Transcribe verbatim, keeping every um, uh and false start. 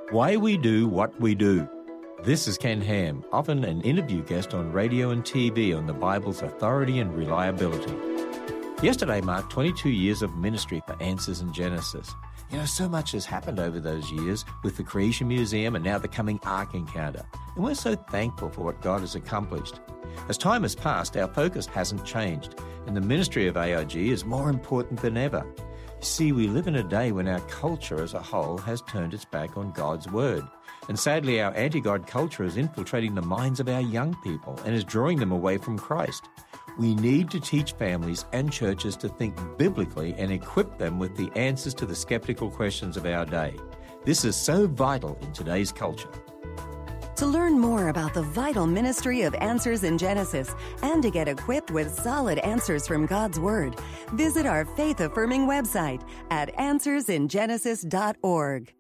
Why we do what we do. This is Ken Ham, often an interview guest on radio and T V on the Bible's authority and reliability. Yesterday marked twenty-two years of ministry for Answers in Genesis. You know, so much has happened over those years with the Creation Museum and now the coming Ark Encounter. And we're so thankful for what God has accomplished. As time has passed, our focus hasn't changed, and the ministry of A I G is more important than ever. You see, we live in a day when our culture as a whole has turned its back on God's Word. And sadly, our anti-God culture is infiltrating the minds of our young people and is drawing them away from Christ. We need to teach families and churches to think biblically and equip them with the answers to the skeptical questions of our day. This is so vital in today's culture. To learn more about the vital ministry of Answers in Genesis and to get equipped with solid answers from God's Word, visit our faith-affirming website at answers in genesis dot org.